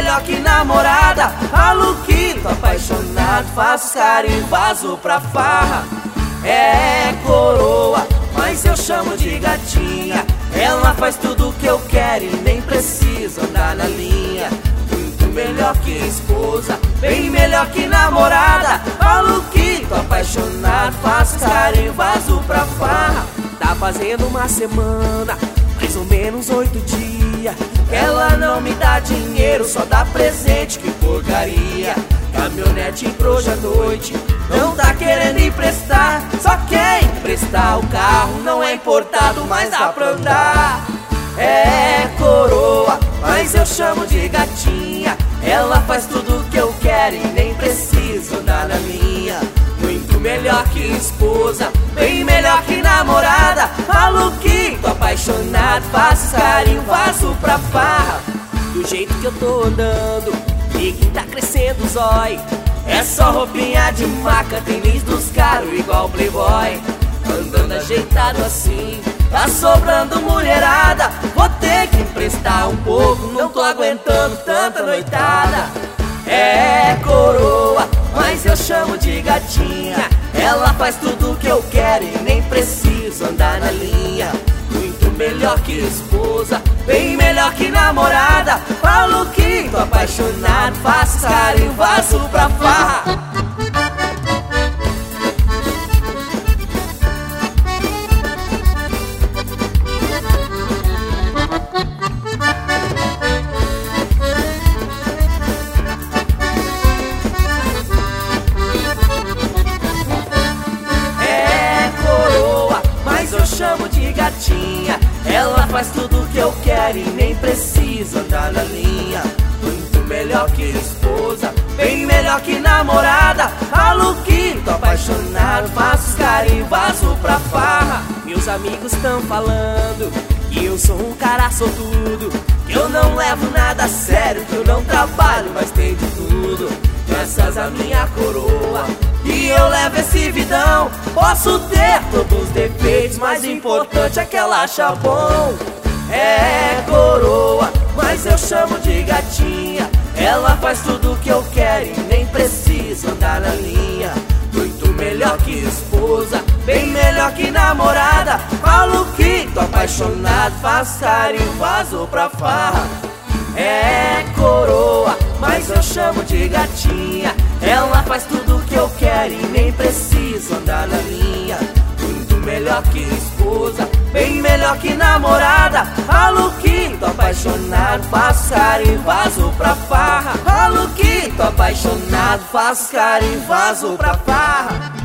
melhor que namorada. Maluquito, apaixonado, faço carinho, vazo pra farra. É coroa, mas eu chamo de gatinha. Ela faz tudo o que eu quero e nem precisa andar na linha. Muito melhor que esposa, bem melhor que namorada. Maluquito, apaixonado, faço carinho, vazo pra farra. Tá fazendo uma semana, mais ou menos 8 dias. Ela não me dá dinheiro, só dá presente, que porcaria. Caminhonete entrou hoje à noite, não tá querendo emprestar. Só quer emprestar o carro, não é importado, mas dá pra andar. É coroa, mas eu chamo de gatinha. Ela faz tudo o que eu quero e nem preciso andar na linha. Muito melhor que esposa, bem melhor que namorada. Maluquito, apaixonado, faço carinho, vazo pra farra. Do jeito que eu tô andando, ninguém tá crescendo o zói. É só roupinha de maca, tênis dos caros igual Playboy. Andando ajeitado assim, tá sobrando mulherada. Vou ter que emprestar um pouco, não tô aguentando tanta noitada. É coroa, mas eu chamo de gatinha. Ela faz tudo o que eu quero e nem preciso andar na linha. Muito melhor que esposa, bem melhor que namorada. Maluquito, apaixonado, faço carinho, vazo pra farra. Eu chamo de gatinha. Ela faz tudo o que eu quero e nem precisa andar na linha. Muito melhor que esposa, bem melhor que namorada. Maluquito, apaixonado, faço carinho, vazo pra farra. Meus amigos tão falando que eu sou um cara sortudo, que eu não levo nada a sério, que eu não trabalho, mas tenho de tudo. Graças à minha coroa, e eu levo esse vidão. Posso ter todos os defeitos, mas o importante é que ela acha bom. É coroa, mas eu chamo de gatinha. Ela faz tudo o que eu quero e nem precisa andar na linha. Muito melhor que esposa, bem melhor que namorada. Maluquito, apaixonado, faço carinho, vazo pra farra. É coroa, mas eu chamo de gatinha. Ela faz tudo o que eu quero e nem precisa andar na linha. Muito melhor que esposa, bem melhor que namorada. Maluquito, apaixonado, faço carinho, vazo pra farra. Maluquito, apaixonado, faço carinho, vazo pra farra.